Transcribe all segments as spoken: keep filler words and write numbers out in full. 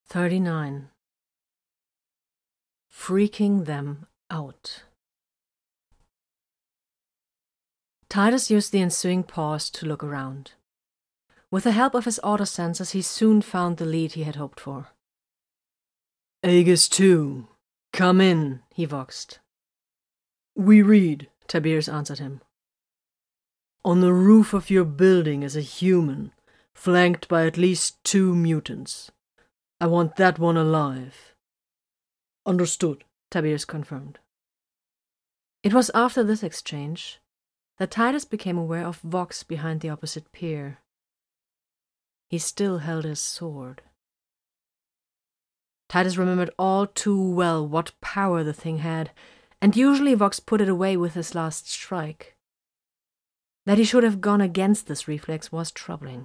thirty-nine. Freaking them out. Titus used the ensuing pause to look around. With the help of his auto-sensors, he soon found the lead he had hoped for. Aegis two, come in, he voxed. We read, Tiberius answered him. On the roof of your building is a human, flanked by at least two mutants. I want that one alive. Understood, Tiberius confirmed. It was after this exchange that Titus became aware of Vox behind the opposite pier. He still held his sword. Titus remembered all too well what power the thing had, and usually Vox put it away with his last strike. That he should have gone against this reflex was troubling.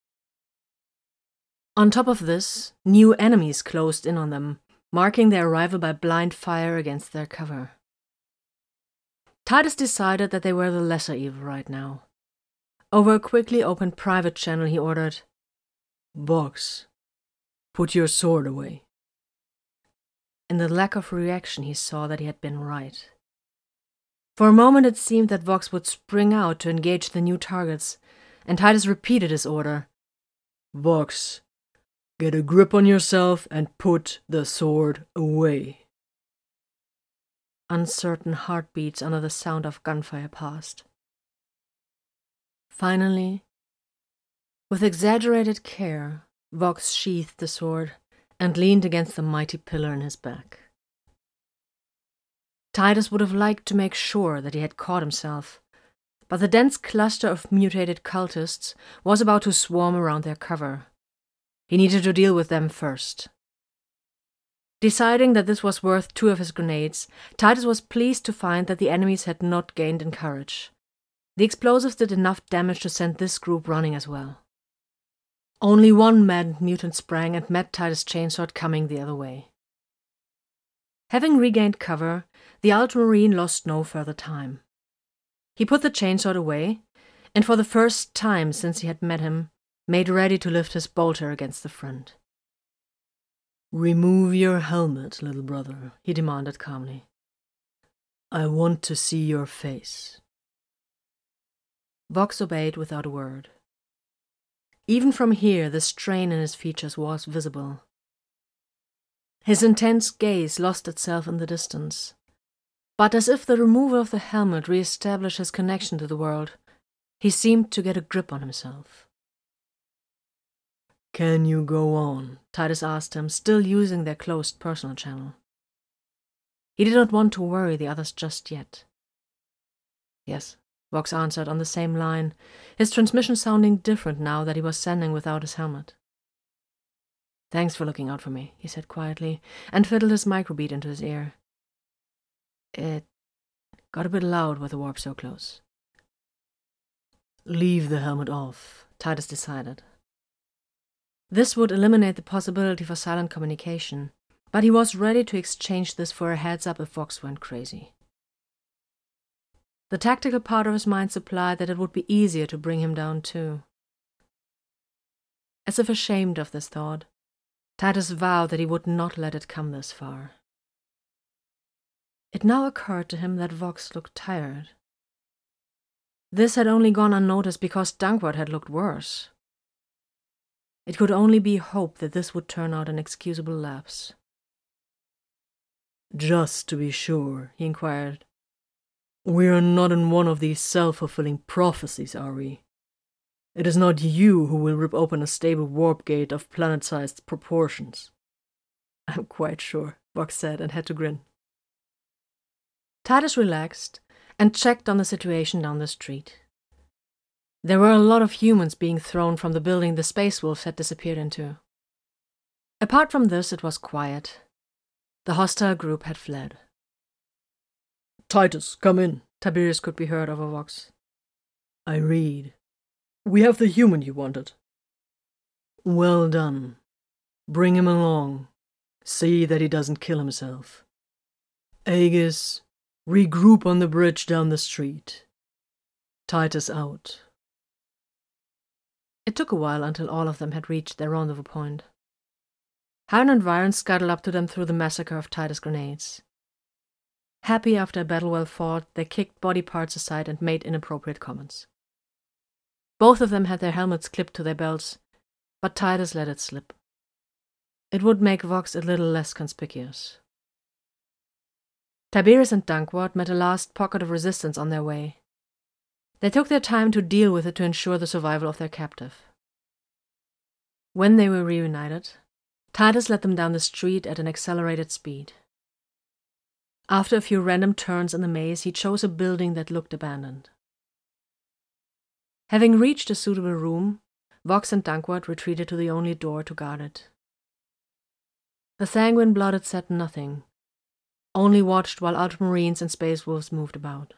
On top of this, new enemies closed in on them, marking their arrival by blind fire against their cover. Titus decided that they were the lesser evil right now. Over a quickly opened private channel, he ordered, Vox, put your sword away. In the lack of reaction, he saw that he had been right. For a moment it seemed that Vox would spring out to engage the new targets, and Titus repeated his order. Vox, get a grip on yourself and put the sword away. Uncertain heartbeats under the sound of gunfire passed. Finally, with exaggerated care, Vox sheathed the sword and leaned against the mighty pillar in his back. Titus would have liked to make sure that he had caught himself, but the dense cluster of mutated cultists was about to swarm around their cover. He needed to deal with them first. Deciding that this was worth two of his grenades, Titus was pleased to find that the enemies had not gained in courage. The explosives did enough damage to send this group running as well. Only one maddened mutant sprang and met Titus' chainsword coming the other way. Having regained cover, the Ultramarine lost no further time. He put the chainsword away, and for the first time since he had met him, made ready to lift his bolter against the front. Remove your helmet, little brother, he demanded calmly. I want to see your face. Vox obeyed without a word. Even from here, the strain in his features was visible. His intense gaze lost itself in the distance, but as if the removal of the helmet re-established his connection to the world, he seemed to get a grip on himself. Can you go on? Titus asked him, still using their closed personal channel. He did not want to worry the others just yet. Yes, Vox answered on the same line, his transmission sounding different now that he was sending without his helmet. Thanks for looking out for me, he said quietly, and fiddled his microbeat into his ear. It got a bit loud with the warp so close. Leave the helmet off, Titus decided. This would eliminate the possibility for silent communication, but he was ready to exchange this for a heads-up if Vox went crazy. The tactical part of his mind supplied that it would be easier to bring him down too. As if ashamed of this thought, Titus vowed that he would not let it come this far. It now occurred to him that Vox looked tired. This had only gone unnoticed because Dankwart had looked worse. It could only be hoped that this would turn out an excusable lapse. Just to be sure, he inquired, we are not in one of these self-fulfilling prophecies, are we? It is not you who will rip open a stable warp gate of planet-sized proportions. I'm quite sure, Vox said and had to grin. Titus relaxed and checked on the situation down the street. There were a lot of humans being thrown from the building the Space Wolves had disappeared into. Apart from this, it was quiet. The hostile group had fled. Titus, come in, Tiberius could be heard over Vox. I read. We have the human you wanted. Well done. Bring him along. See that he doesn't kill himself. Aegis, regroup on the bridge down the street. Titus out. It took a while until all of them had reached their rendezvous point. Hiron and Viren scuttled up to them through the massacre of Titus' grenades. Happy after a battle well fought, they kicked body parts aside and made inappropriate comments. Both of them had their helmets clipped to their belts, but Titus let it slip. It would make Vox a little less conspicuous. Tiberius and Dankwart met a last pocket of resistance on their way. They took their time to deal with it to ensure the survival of their captive. When they were reunited, Titus led them down the street at an accelerated speed. After a few random turns in the maze, he chose a building that looked abandoned. Having reached a suitable room, Vox and Dankwart retreated to the only door to guard it. The sanguine-blooded said nothing, only watched while Ultramarines and Space Wolves moved about.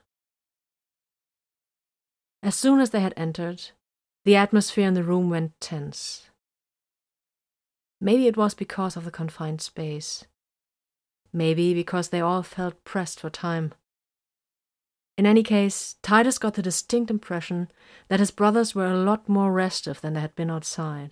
As soon as they had entered, the atmosphere in the room went tense. Maybe it was because of the confined space. Maybe because they all felt pressed for time. In any case, Titus got the distinct impression that his brothers were a lot more restive than they had been outside.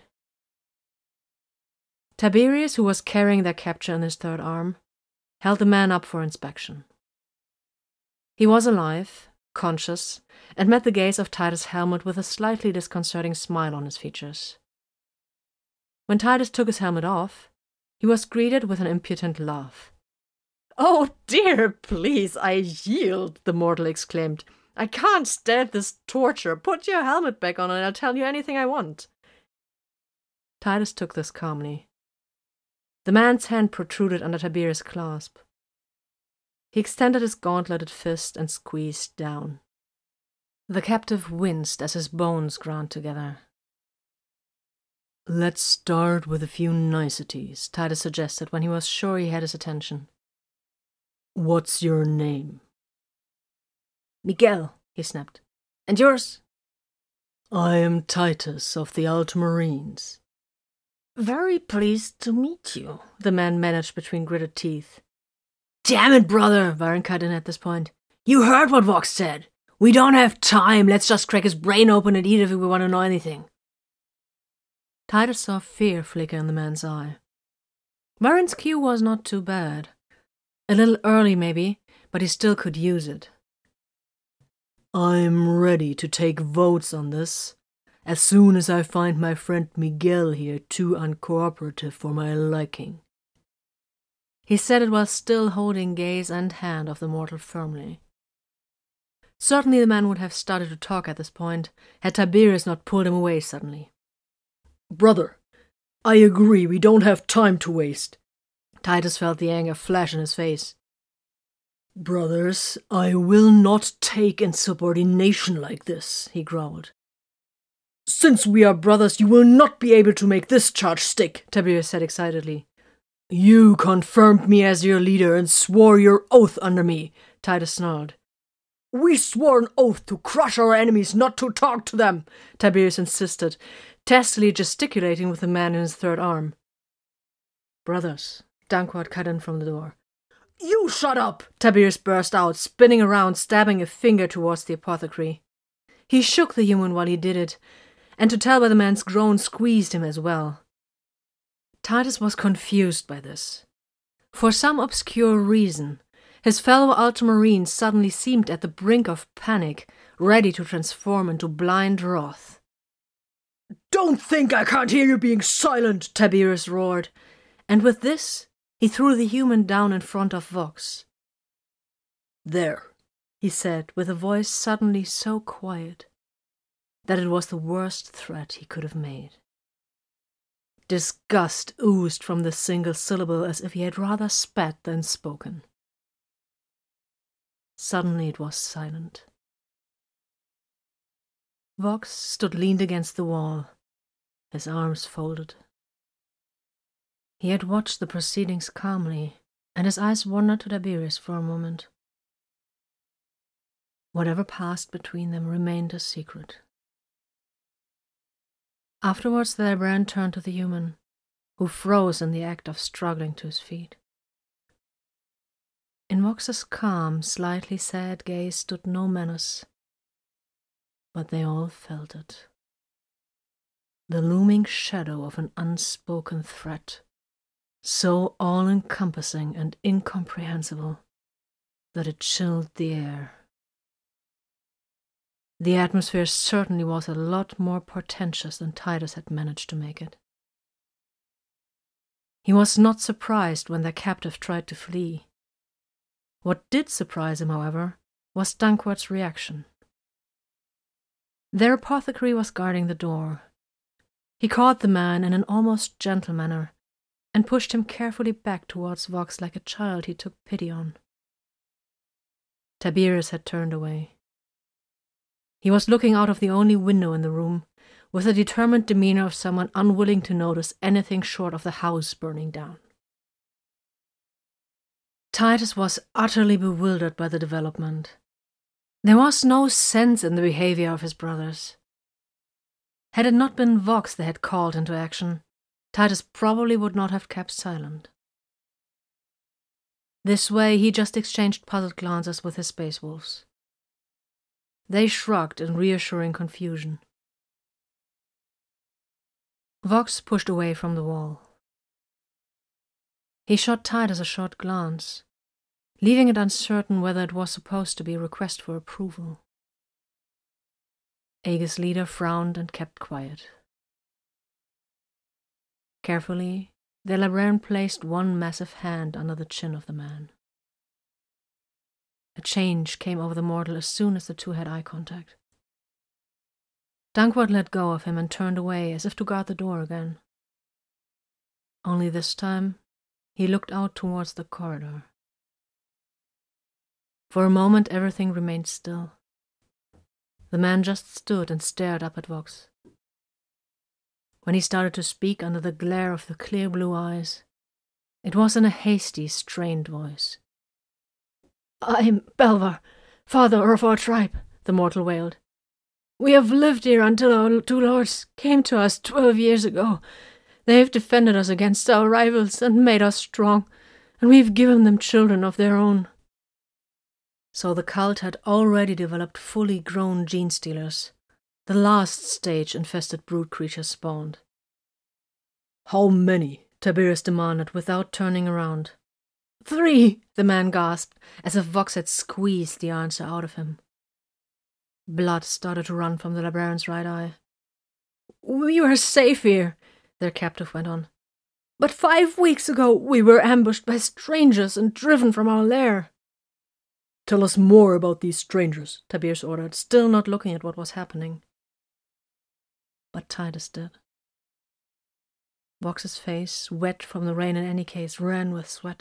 Tiberius, who was carrying their capture in his third arm, held the man up for inspection. He was alive, conscious, and met the gaze of Titus' helmet with a slightly disconcerting smile on his features. When Titus took his helmet off, he was greeted with an impudent laugh. "Oh dear, please, I yield," the mortal exclaimed. "I can't stand this torture. Put your helmet back on and I'll tell you anything I want." Titus took this calmly. The man's hand protruded under Tiberius' clasp. He extended his gauntleted fist and squeezed down. The captive winced as his bones ground together. "Let's start with a few niceties," Titus suggested when he was sure he had his attention. "What's your name?" "Miguel," he snapped. "And yours?" "I am Titus of the Ultramarines." "Very pleased to meet you," the man managed between gritted teeth. "Damn it, brother," Viren cut in at this point. "You heard what Vox said. We don't have time. Let's just crack his brain open and eat it if we want to know anything." Titus saw fear flicker in the man's eye. Viren's cue was not too bad. A little early, maybe, but he still could use it. "I'm ready to take votes on this, as soon as I find my friend Miguel here too uncooperative for my liking." He said it while still holding gaze and hand of the mortal firmly. Certainly the man would have started to talk at this point, had Tiberius not pulled him away suddenly. "Brother, I agree, we don't have time to waste." Titus felt the anger flash in his face. "Brothers, I will not take insubordination like this," he growled. "Since we are brothers, you will not be able to make this charge stick," Tiberius said excitedly. "You confirmed me as your leader and swore your oath under me," Titus snarled. "We swore an oath to crush our enemies, not to talk to them," Tiberius insisted, testily gesticulating with the man in his third arm. "Brothers," Dankwart cut in from the door. "You shut up!" Tiberius burst out, spinning around, stabbing a finger towards the apothecary. He shook the human while he did it, and to tell by the man's groan, squeezed him as well. Titus was confused by this. For some obscure reason, his fellow Ultramarines suddenly seemed at the brink of panic, ready to transform into blind wrath. "Don't think I can't hear you being silent!" Tiberius roared, and with this, he threw the human down in front of Vox. "There," he said, with a voice suddenly so quiet that it was the worst threat he could have made. Disgust oozed from the single syllable as if he had rather spat than spoken. Suddenly it was silent. Vox stood leaned against the wall, his arms folded. He had watched the proceedings calmly, and his eyes wandered to Tiberius for a moment. Whatever passed between them remained a secret. Afterwards the librarian turned to the human, who froze in the act of struggling to his feet. In Vox's calm, slightly sad gaze stood no menace, but they all felt it. The looming shadow of an unspoken threat so all-encompassing and incomprehensible that it chilled the air. The atmosphere certainly was a lot more portentous than Titus had managed to make it. He was not surprised when their captive tried to flee. What did surprise him, however, was Dankward's reaction. Their apothecary was guarding the door. He caught the man in an almost gentle manner and pushed him carefully back towards Vox like a child he took pity on. Tiberius had turned away. He was looking out of the only window in the room, with the determined demeanor of someone unwilling to notice anything short of the house burning down. Titus was utterly bewildered by the development. There was no sense in the behavior of his brothers. Had it not been Vox they had called into action, Titus probably would not have kept silent. This way he just exchanged puzzled glances with his space wolves. They shrugged in reassuring confusion. Vox pushed away from the wall. He shot Titus a short glance, leaving it uncertain whether it was supposed to be a request for approval. Aegis' leader frowned and kept quiet. Carefully, the librarian placed one massive hand under the chin of the man. A change came over the mortal as soon as the two had eye contact. Dankward let go of him and turned away as if to guard the door again. Only this time, he looked out towards the corridor. For a moment everything remained still. The man just stood and stared up at Vox. When he started to speak under the glare of the clear blue eyes, it was in a hasty, strained voice. "I'm Belvar, father of our tribe," the mortal wailed. "We have lived here until our two lords came to us twelve years ago. They have defended us against our rivals and made us strong, and we've given them children of their own." So the cult had already developed fully grown gene-stealers, the last stage infested brood creatures spawned. "How many?" Tiberius demanded without turning around. "Three," the man gasped, as if Vox had squeezed the answer out of him. Blood started to run from the librarian's right eye. "We were safe here," their captive went on. "But five weeks ago we were ambushed by strangers and driven from our lair." "Tell us more about these strangers," Tiberius ordered, still not looking at what was happening. But Titus did. Vox's face, wet from the rain in any case, ran with sweat.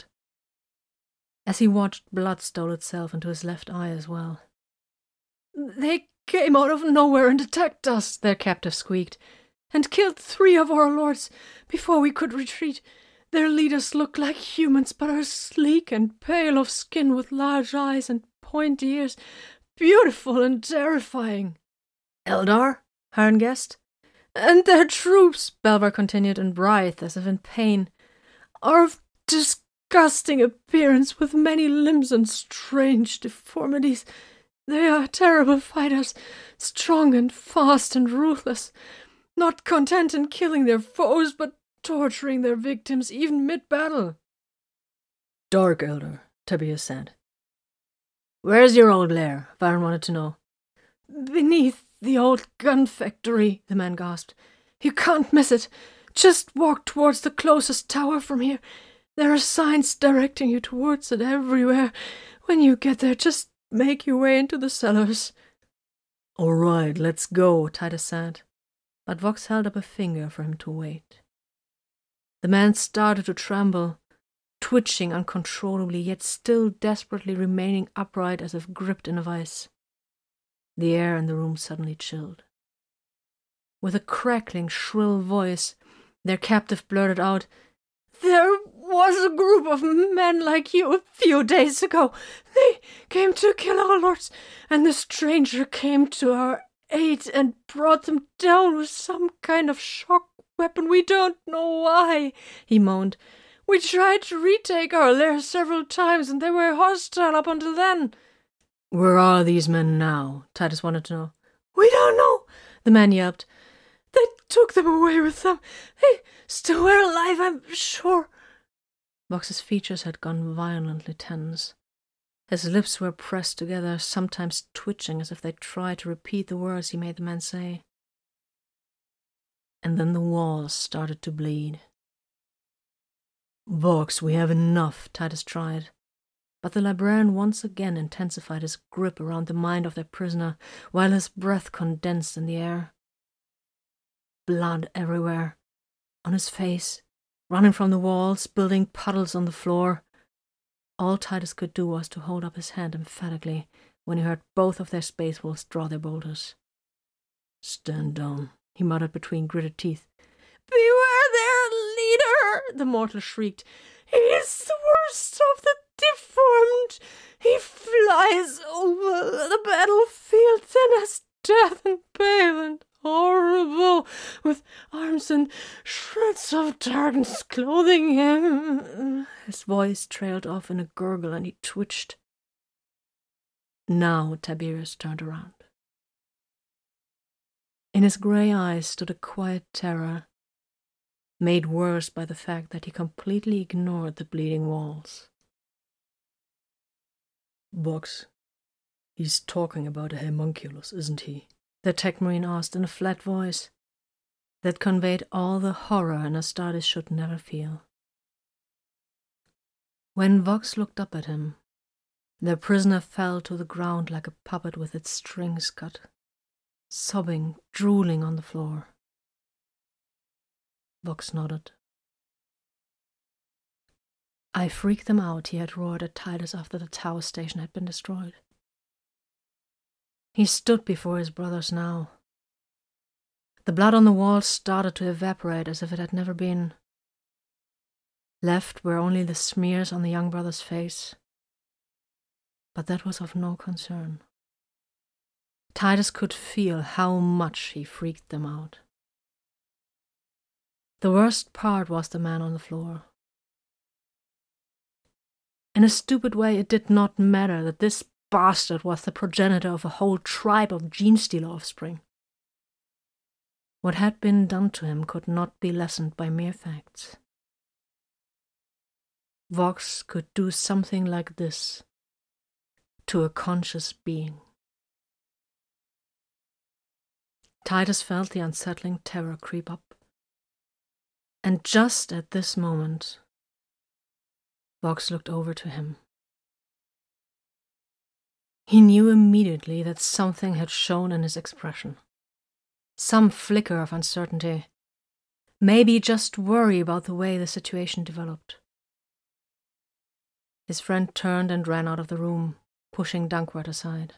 As he watched, blood stole itself into his left eye as well. "They came out of nowhere and attacked us," their captive squeaked, "and killed three of our lords before we could retreat. Their leaders look like humans, but are sleek and pale of skin with large eyes and pointy ears, beautiful and terrifying." "Eldar?" Harn guessed. "And their troops," Belvar continued and writhed as if in pain, "are of disgusting appearance with many limbs and strange deformities. They are terrible fighters, strong and fast and ruthless, not content in killing their foes, but torturing their victims even mid-battle." "Dark Elder," Tiberius said. "Where's your old lair?" Varn wanted to know. "Beneath the old gun factory," the man gasped. "You can't miss it. Just walk towards the closest tower from here. There are signs directing you towards it everywhere. When you get there, just make your way into the cellars." "All right, let's go," Titus said, but Vox held up a finger for him to wait. The man started to tremble, twitching uncontrollably, yet still desperately remaining upright as if gripped in a vice. The air in the room suddenly chilled. With a crackling, shrill voice, their captive blurted out, "There was a group of men like you a few days ago. They came to kill our lords, and the stranger came to our aid and brought them down with some kind of shock weapon. We don't know why," he moaned. "We tried to retake our lair several times, and they were hostile up until then." "Where are these men now?" Titus wanted to know. "We don't know," the man yelped. "They took them away with them. They still were alive, I'm sure." Vox's features had gone violently tense. His lips were pressed together, sometimes twitching as if they tried to repeat the words he made the man say. And then the walls started to bleed. "Vox, we have enough," Titus tried. But the librarian once again intensified his grip around the mind of their prisoner, while his breath condensed in the air. Blood everywhere, on his face, running from the walls, building puddles on the floor. All Titus could do was to hold up his hand emphatically when he heard both of their space wolves draw their bolters. "Stand down," he muttered between gritted teeth. "Beware their leader!" the mortal shrieked. "He is the worst of the deformed. He flies over the battlefield thin as death and pale and horrible, with arms and shreds of darkness clothing him." His voice trailed off in a gurgle and he twitched. Now Tiberius turned around. In his grey eyes stood a quiet terror, made worse by the fact that he completely ignored the bleeding walls. "Vox, he's talking about a homunculus, isn't he?" the tech marine asked in a flat voice that conveyed all the horror an Astartes should never feel. When Vox looked up at him, their prisoner fell to the ground like a puppet with its strings cut, sobbing, drooling on the floor. Vox nodded. "I freaked them out," he had roared at Titus after the tower station had been destroyed. He stood before his brothers now. The blood on the walls started to evaporate as if it had never been. Left were only the smears on the young brother's face. But that was of no concern. Titus could feel how much he freaked them out. The worst part was the man on the floor. In a stupid way, it did not matter that this bastard was the progenitor of a whole tribe of gene-stealer offspring. What had been done to him could not be lessened by mere facts. Vox could do something like this to a conscious being. Titus felt the unsettling terror creep up. And just at this moment, Vox looked over to him. He knew immediately that something had shown in his expression. Some flicker of uncertainty. Maybe just worry about the way the situation developed. His friend turned and ran out of the room, pushing Dankwart aside.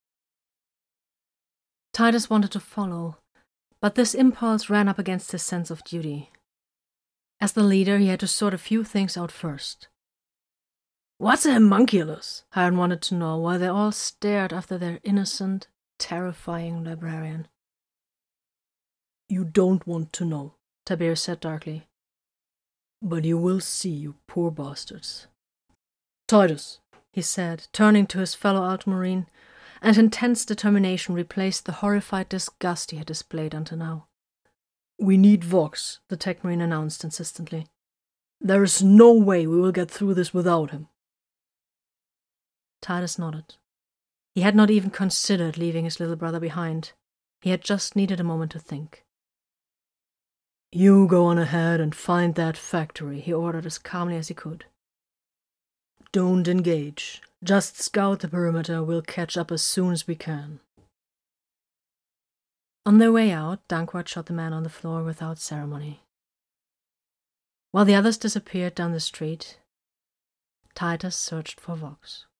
Titus wanted to follow, but this impulse ran up against his sense of duty. As the leader, he had to sort a few things out first. "What's a homunculus?" Hiram wanted to know, while they all stared after their innocent, terrifying librarian. "You don't want to know," Tiberius said darkly. "But you will see, you poor bastards." "Titus," he said, turning to his fellow Ultramarine, and intense determination replaced the horrified disgust he had displayed until now. "We need Vox," the tech marine announced insistently. "There is no way we will get through this without him." Titus nodded. He had not even considered leaving his little brother behind. He had just needed a moment to think. "You go on ahead and find that factory," he ordered as calmly as he could. "Don't engage. Just scout the perimeter. We'll catch up as soon as we can." On their way out, Dankwart shot the man on the floor without ceremony. While the others disappeared down the street, Titus searched for Vox.